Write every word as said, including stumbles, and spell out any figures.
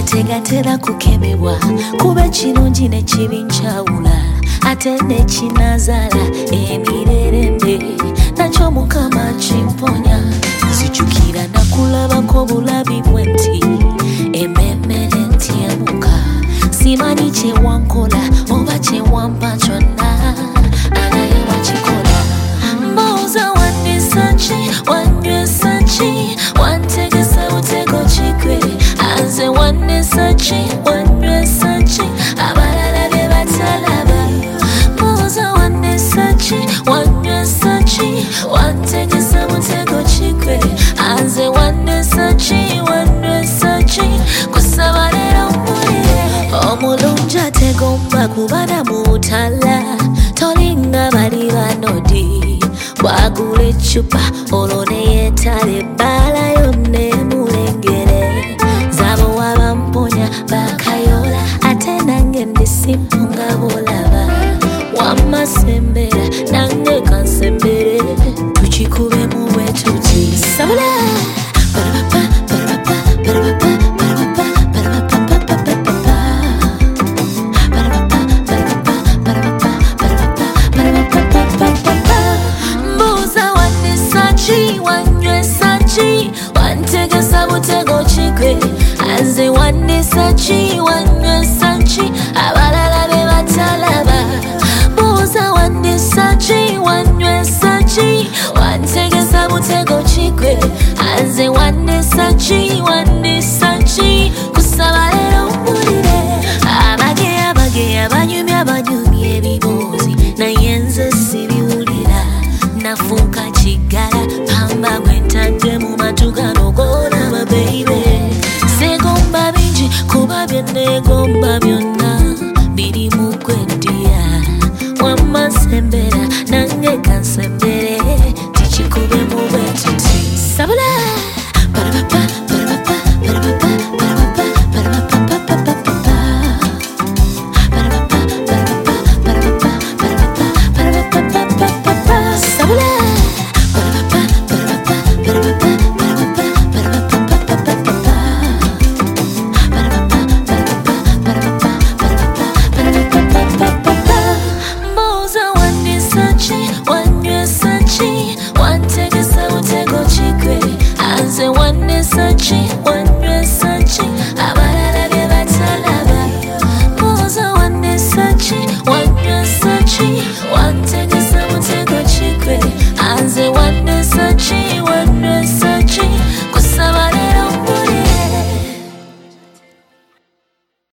tegatera kukemebwa kuba kirungi ne kibi njawula ate ne kinazaala emirerembe nakyo Mukama kimponya nzijukira nakulabako bulabi bwe nti ememme nentyemuka simanyi kyewankola oba kyewampa kyonna anaye wakikola mbooza wandisa ki wanywesa ki wantegesa butego kigwe anze wandisa ki wanywesa ki abalala bye batalaba mbooza wandisa ki wanywesa ki wantegesa butego kigwe anze wandisa ki wanywesa ki kusaba leero mpulire omulungi ategomba kubana mu butala tolinga bali banodi wagula ecupa olwo neyeetala ebbaala yonna emulengere zabo wabamponya bakayola ate nange ndi simpu nga bolaba wamasembera nange kansembere tukikube mu bwe tuti sabula wantegesa butego kigwe anze wandisa ki wanywesa ki abalala be batalaba buuza wandisa ki wanywesa ki wantegesa butego kigwe anze wandisa ki wandisa ki kusaba leero mpulire abage abage abanyumya abanyumya ebiboozi naye nze sibiwulira nafuuka kigala pamba gwentadde mu matu gano golaba baby segomba bingi kuba byenegomba byonna biri mu kweddiya wamasembera nange kansembere tikikube mu bwe tuti sabula anze wandisa ki wanywesa ki abalala bye batalaba buuza wandisa ki wanywesa ki